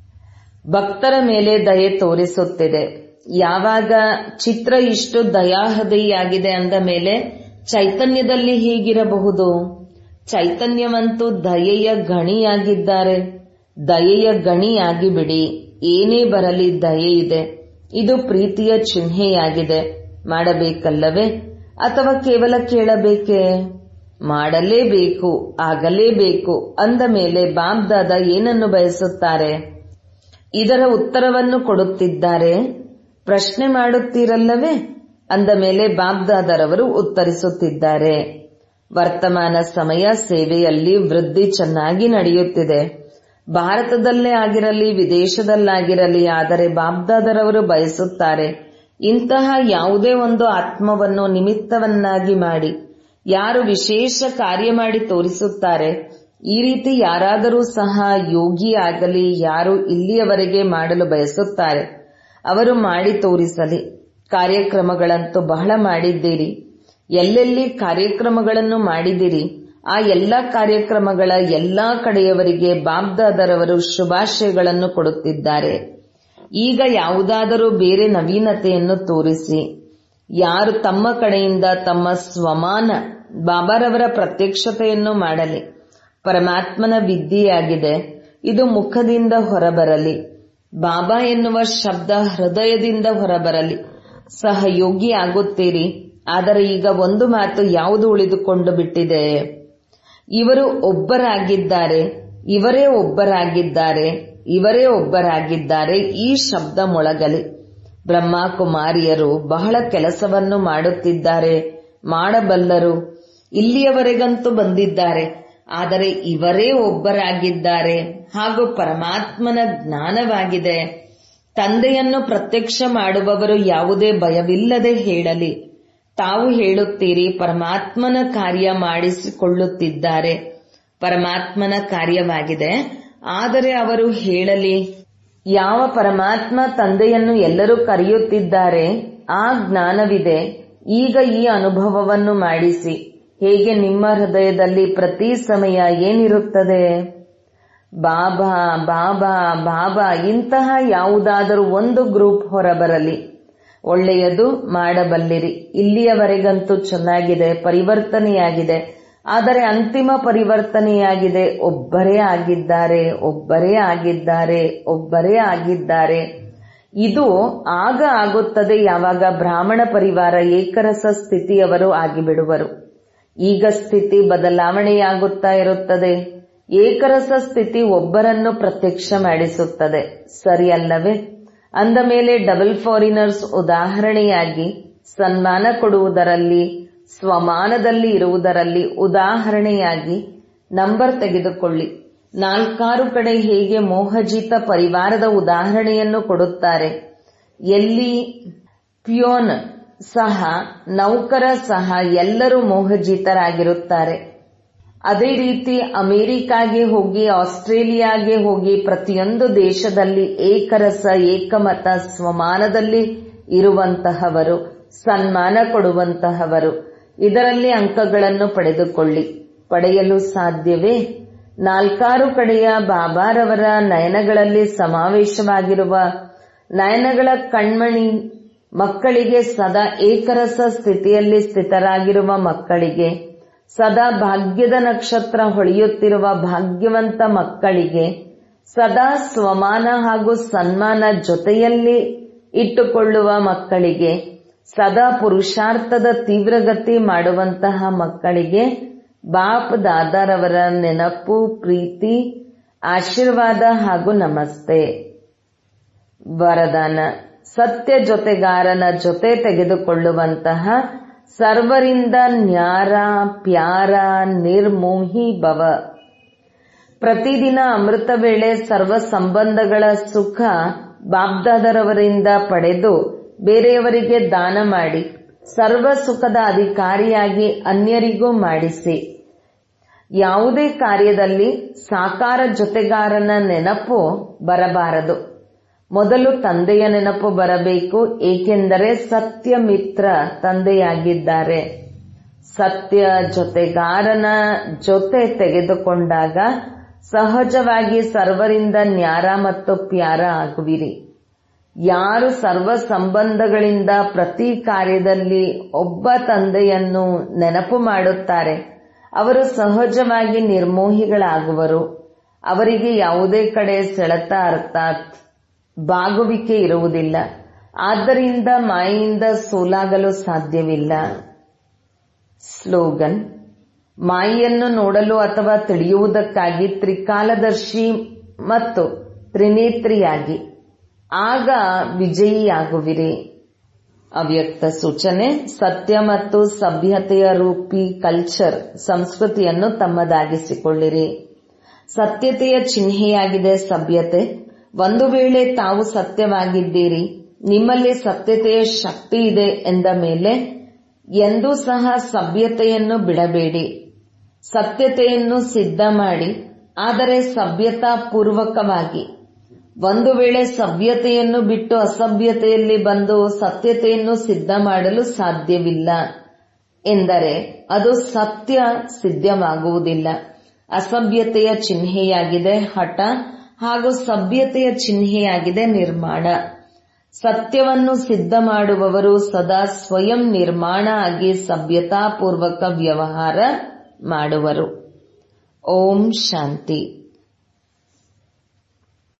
ಭಕ್ತರ ಮೇಲೆ ದಯೆ ತೋರಿಸುತ್ತಿದೆ. ಯಾವಾಗ ಚಿತ್ರ ಇಷ್ಟು ದಯಾಹೃದಯಿಯಾಗಿದೆ ಅಂದ ಮೇಲೆ ಚೈತನ್ಯದಲ್ಲಿ ಹೀಗಿರಬಹುದು? ಚೈತನ್ಯವಂತೂ ದಯೆಯ ಗಣಿಯಾಗಿದ್ದಾರೆ. ದಯೆಯ ಗಣಿಯಾಗಿ ಬಿಡಿ. ಏನೇ ಬರಲಿ ದಯೆ ಇದೆ. ಇದು ಪ್ರೀತಿಯ ಚಿಹ್ನೆಯಾಗಿದೆ. ಮಾಡಬೇಕಲ್ಲವೇ? ಅಥವಾ ಕೇವಲ ಕೇಳಬೇಕೇ? ಮಾಡಲೇಬೇಕು, ಆಗಲೇಬೇಕು ಅಂದ ಮೇಲೆ ಬಾಬ್ದಾದ ಏನನ್ನು ಬಯಸುತ್ತಾರೆ? ಇದರ ಉತ್ತರವನ್ನು ಕೊಡುತ್ತಿದ್ದಾರೆ. ಪ್ರಶ್ನೆ ಮಾಡುತ್ತೀರಲ್ಲವೇ? ಅಂದ ಮೇಲೆ ಬಾಬ್ದಾದರವರು ಉತ್ತರಿಸುತ್ತಿದ್ದಾರೆ. ವರ್ತಮಾನ ಸಮಯ ಸೇವೆಯಲ್ಲಿ ವೃದ್ಧಿ ಚೆನ್ನಾಗಿ ನಡೆಯುತ್ತಿದೆ. ಭಾರತದಲ್ಲೇ ಆಗಿರಲಿ, ವಿದೇಶದಲ್ಲಾಗಿರಲಿ. ಆದರೆ ಬಾಬ್ದಾದರವರು ಬಯಸುತ್ತಾರೆ ಇಂತಹ ಯಾವುದೇ ಒಂದು ಆತ್ಮವನ್ನು ನಿಮಿತ್ತವನ್ನಾಗಿ ಮಾಡಿ ಯಾರು ವಿಶೇಷ ಕಾರ್ಯ ಮಾಡಿ ತೋರಿಸುತ್ತಾರೆ. ಈ ರೀತಿ ಯಾರಾದರೂ ಸಹ ಯೋಗಿ ಆಗಲಿ, ಯಾರು ಇಲ್ಲಿಯವರೆಗೆ ಮಾಡಲು ಬಯಸುತ್ತಾರೆ ಅವರು ಮಾಡಿ ತೋರಿಸಲಿ. ಕಾರ್ಯಕ್ರಮಗಳಂತೂ ಬಹಳ ಮಾಡಿದ್ದೀರಿ. ಎಲ್ಲೆಲ್ಲಿ ಕಾರ್ಯಕ್ರಮಗಳನ್ನು ಮಾಡಿದಿರಿ ಆ ಎಲ್ಲ ಕಾರ್ಯಕ್ರಮಗಳ ಎಲ್ಲಾ ಕಡೆಯವರಿಗೆ ಬಾಬ್ದಾದರವರು ಶುಭಾಶಯಗಳನ್ನು ಕೊಡುತ್ತಿದ್ದಾರೆ. ಈಗ ಯಾವುದಾದರೂ ಬೇರೆ ನವೀನತೆಯನ್ನು ತೋರಿಸಿ. ಯಾರು ತಮ್ಮ ಕಡೆಯಿಂದ ತಮ್ಮ ಸ್ವಮಾನ ಬಾಬಾರವರ ಪ್ರತ್ಯಕ್ಷತೆಯನ್ನು ಮಾಡಲಿ. ಪರಮಾತ್ಮನ ವಿದ್ಯೆಯಾಗಿದೆ, ಇದು ಮುಖದಿಂದ ಹೊರಬರಲಿ. ಬಾಬಾ ಎನ್ನುವ ಶಬ್ದ ಹೃದಯದಿಂದ ಹೊರಬರಲಿ. ಸಹಯೋಗಿ ಆಗುತ್ತೀರಿ. ಆದರೆ ಈಗ ಒಂದು ಮಾತು ಯಾವುದು ಉಳಿದುಕೊಂಡು ಬಿಟ್ಟಿದೆ? ಇವರು ಒಬ್ಬರಾಗಿದ್ದಾರೆ, ಇವರೇ ಒಬ್ಬರಾಗಿದ್ದಾರೆ, ಇವರೇ ಒಬ್ಬರಾಗಿದ್ದಾರೆ. ಈ ಶಬ್ದ ಮೊಳಗಲಿ. ಬ್ರಹ್ಮ ಕುಮಾರಿಯರು ಬಹಳ ಕೆಲಸವನ್ನು ಮಾಡುತ್ತಿದ್ದಾರೆ, ಮಾಡಬಲ್ಲರು. ಇಲ್ಲಿಯವರೆಗಂತೂ ಬಂದಿದ್ದಾರೆ. ಆದರೆ ಇವರೇ ಒಬ್ಬರಾಗಿದ್ದಾರೆ ಹಾಗೂ ಪರಮಾತ್ಮನ ಜ್ಞಾನವಾಗಿದೆ. ತಂದೆಯನ್ನು ಪ್ರತ್ಯಕ್ಷ ಮಾಡುವವರು ಯಾವುದೇ ಭಯವಿಲ್ಲದೆ ಹೇಳಲಿ. ತಾವು ಹೇಳುತ್ತೀರಿ ಪರಮಾತ್ಮನ ಕಾರ್ಯ ಮಾಡಿಸಿಕೊಳ್ಳುತ್ತಿದ್ದಾರೆ. ಪರಮಾತ್ಮನ ಕಾರ್ಯವಾಗಿದೆ. ಆದರೆ ಅವರು ಹೇಳಲಿ, ಯಾವ ಪರಮಾತ್ಮ ತಂದೆಯನ್ನು ಎಲ್ಲರೂ ಕರೆಯುತ್ತಿದ್ದಾರೆ ಆ ಜ್ಞಾನವಿದೆ. ಈಗ ಈ ಅನುಭವವನ್ನು ಮಾಡಿಸಿ. ಹೇಗೆ ನಿಮ್ಮ ಹೃದಯದಲ್ಲಿ ಪ್ರತಿ ಸಮಯ ಏನಿರುತ್ತದೆ? ಬಾಬಾ ಬಾಬಾ ಬಾಬಾ. ಇಂತಹ ಯಾವುದಾದರೂ ಒಂದು ಗ್ರೂಪ್ ಹೊರಬರಲಿ. ಒಳ್ಳೆಯದು ಮಾಡಬಲ್ಲಿರಿ. ಇಲ್ಲಿಯವರೆಗಂತೂ ಚೆನ್ನಾಗಿದೆ, ಪರಿವರ್ತನೆಯಾಗಿದೆ. ಆದರೆ ಅಂತಿಮ ಪರಿವರ್ತನೆಯಾಗಿದೆ. ಒಬ್ಬರೇ ಆಗಿದ್ದಾರೆ, ಒಬ್ಬರೇ ಆಗಿದ್ದಾರೆ, ಒಬ್ಬರೇ ಆಗಿದ್ದಾರೆ. ಇದು ಆಗ ಆಗುತ್ತದೆ ಯಾವಾಗ ಬ್ರಾಹ್ಮಣ ಪರಿವಾರ ಏಕರಸ ಸ್ಥಿತಿಯವರು ಆಗಿಬಿಡುವರು. ಈಗ ಸ್ಥಿತಿ ಬದಲಾವಣೆಯಾಗುತ್ತಾ ಇರುತ್ತದೆ. ಏಕರಸ ಸ್ಥಿತಿ ಒಬ್ಬರನ್ನು ಪ್ರತ್ಯಕ್ಷ ಮಾಡಿಸುತ್ತದೆ. ಸರಿಯಲ್ಲವೇ? ಅಂದ ಮೇಲೆ ಡಬಲ್ ಫಾರಿನರ್ಸ್ ಉದಾಹರಣೆಯಾಗಿ ಸನ್ಮಾನ ಕೊಡುವುದರಲ್ಲಿ, ಸ್ವಮಾನದಲ್ಲಿ ಇರುವುದರಲ್ಲಿ ಉದಾಹರಣೆಯಾಗಿ ನಂಬರ್ ತೆಗೆದುಕೊಳ್ಳಿ. 4 ಕಡೆ ಹೇಗೆ ಮೋಹಜಿತ ಪರಿವಾರದ ಉದಾಹರಣೆಯನ್ನು ಕೊಡುತ್ತಾರೆ. ಎಲ್ಲಿ ಪ್ಯೋನ್ ಸಹ, ನೌಕರ ಸಹ ಎಲ್ಲರೂ ಮೋಹಜಿತರಾಗಿರುತ್ತಾರೆ. ಅದೇ ರೀತಿ ಅಮೆರಿಕಾಗೆ ಹೋಗಿ, ಆಸ್ಟ್ರೇಲಿಯಾಗೆ ಹೋಗಿ, ಪ್ರತಿಯೊಂದು ದೇಶದಲ್ಲಿ ಏಕರಸ ಏಕಮತ ಸ್ವಮಾನದಲ್ಲಿ ಇರುವಂತಹವರು, ಸನ್ಮಾನ ಕೊಡುವಂತಹವರು. ಇದರಲ್ಲಿ ಅಂಕಗಳನ್ನು ಪಡೆದುಕೊಳ್ಳಿ. ಪಡೆಯಲು ಸಾಧ್ಯವೇ? 4 ಕಡೆಯ ಬಾಬಾರವರ ನಯನಗಳಲ್ಲಿ ಸಮಾವೇಶವಾಗಿರುವ ನಯನಗಳ ಕಣ್ಮಣಿ ಮಕ್ಕಳಿಗೆ, ಸದಾ ಏಕರಸ ಸ್ಥಿತಿಯಲ್ಲಿ ಸ್ಥಿತರಾಗಿರುವ ಮಕ್ಕಳಿಗೆ, ಸದಾ ಭಾಗ್ಯದ ನಕ್ಷತ್ರ ಹೊಳೆಯುತ್ತಿರುವ ಭಾಗ್ಯವಂತ ಮಕ್ಕಳಿಗೆ, ಸದಾ ಸ್ವಮಾನ ಹಾಗೂ ಸನ್ಮಾನ ಜೊತೆಯಲ್ಲಿ ಇಟ್ಟುಕೊಳ್ಳುವ ಮಕ್ಕಳಿಗೆ, ಸದಾ ಪುರುಷಾರ್ಥದ ತೀವ್ರಗತಿ ಮಾಡುವಂತಹ ಮಕ್ಕಳಿಗೆ ಬಾಪ್ ದಾದಾರವರ ನೆನಪು, ಪ್ರೀತಿ, ಆಶೀರ್ವಾದ ಹಾಗೂ ನಮಸ್ತೆ. ವರದಾನ: ಸತ್ಯ ಜೊತೆಗಾರನ ಜೊತೆ ತೆಗೆದುಕೊಳ್ಳುವಂತಹ ಸರ್ವರಿಂದ ನ್ಯಾರ ಪ್ಯಾರ ನಿರ್ಮೋಹಿ ಭವ. ಪ್ರತಿದಿನ ಅಮೃತ ವೇಳೆ ಸರ್ವ ಸಂಬಂಧಗಳ ಸುಖ ಬಾಬ್ದಾದರವರಿಂದ ಪಡೆದು ಬೇರೆಯವರಿಗೆ ದಾನ ಮಾಡಿ ಸರ್ವ ಸುಖದ ಅಧಿಕಾರಿಯಾಗಿ ಅನ್ಯರಿಗೂ ಮಾಡಿಸಿ. ಯಾವುದೇ ಕಾರ್ಯದಲ್ಲಿ ಸಾಕಾರ ಜೊತೆಗಾರನ ನೆನಪು ಬರಬಾರದು. ಮೊದಲು ತಂದೆಯ ನೆನಪು ಬರಬೇಕು. ಏಕೆಂದರೆ ಸತ್ಯ ಮಿತ್ರ ತಂದೆಯಾಗಿದ್ದಾರೆ. ಸತ್ಯ ಜೊತೆಗಾರನ ಜೊತೆ ತೆಗೆದುಕೊಂಡಾಗ ಸಹಜವಾಗಿ ಸರ್ವರಿಂದ ನ್ಯಾರ ಮತ್ತು ಪ್ಯಾರ ಆಗುವಿರಿ. ಯಾರು ಸರ್ವ ಸಂಬಂಧಗಳಿಂದ ಪ್ರತಿ ಕಾರ್ಯದಲ್ಲಿ ಒಬ್ಬ ತಂದೆಯನ್ನು ನೆನಪು ಮಾಡುತ್ತಾರೆ ಅವರು ಸಹಜವಾಗಿ ನಿರ್ಮೋಹಿಗಳಾಗುವರು. ಅವರಿಗೆ ಯಾವುದೇ ಕಡೆ ಸೆಳೆತ ಅರ್ಥಾತ್ ಬಾಗುವಿಕೆ ಇರುವುದಿಲ್ಲ. ಆದ್ದರಿಂದ ಮಾಯೆಯಿಂದ ಸೋಲಾಗಲು ಸಾಧ್ಯವಿಲ್ಲ. ಸ್ಲೋಗನ್: ಮಾಯೆಯನ್ನು ನೋಡಲು ಅಥವಾ ತಿಳಿಯುವುದಕ್ಕಾಗಿ ತ್ರಿಕಾಲದರ್ಶಿ ಮತ್ತು ತ್ರಿನೇತ್ರಿಯಾಗಿ, ಆಗ ವಿಜಯಿಯಾಗುವಿರಿ. ಅವ್ಯಕ್ತ ಸೂಚನೆ: ಸತ್ಯ ಮತ್ತು ಸಭ್ಯತೆಯ ರೂಪಿ ಕಲ್ಚರ್ ಸಂಸ್ಕೃತಿಯನ್ನು ತಮ್ಮದಾಗಿಸಿಕೊಳ್ಳಿರಿ. ಸತ್ಯತೆಯ ಚಿಹ್ನೆಯಾಗಿದೆ ಸಭ್ಯತೆ. ಒಂದು ವೇಳೆ ತಾವು ಸತ್ಯವಾಗಿದ್ದೀರಿ, ನಿಮ್ಮಲ್ಲಿ ಸತ್ಯತೆಯ ಶಕ್ತಿ ಇದೆ ಎಂದ ಮೇಲೆ ಎಂದೂ ಸಹ ಸಭ್ಯತೆಯನ್ನು ಬಿಡಬೇಡಿ. ಸತ್ಯತೆಯನ್ನು ಸಿದ್ಧ ಮಾಡಿ, ಆದರೆ ಸಭ್ಯತಾ ಪೂರ್ವಕವಾಗಿ. ಒಂದು ವೇಳೆ ಸಭ್ಯತೆಯನ್ನು ಬಿಟ್ಟು ಅಸಭ್ಯತೆಯಲ್ಲಿ ಬಂದು ಸತ್ಯತೆಯನ್ನು ಸಿದ್ಧ ಮಾಡಲು ಸಾಧ್ಯವಿಲ್ಲ ಎಂದರೆ ಅದು ಸತ್ಯ ಸಿದ್ಧವಾಗುವುದಿಲ್ಲ. ಅಸಭ್ಯತೆಯ ಚಿಹ್ನೆಯಾಗಿದೆ ಹಠ ಹಾಗೂ ಸಭ್ಯತೆಯ ಚಿಹ್ನೆಯಾಗಿದೆ ನಿರ್ಮಾಣ. ಸತ್ಯವನ್ನು ಸಿದ್ಧ ಮಾಡುವವರು ಸದಾ ಸ್ವಯಂ ನಿರ್ಮಾಣ ಆಗಿ ಸಭ್ಯತಾಪೂರ್ವಕ ವ್ಯವಹಾರ ಮಾಡುವರು. ಓಂ ಶಾಂತಿ.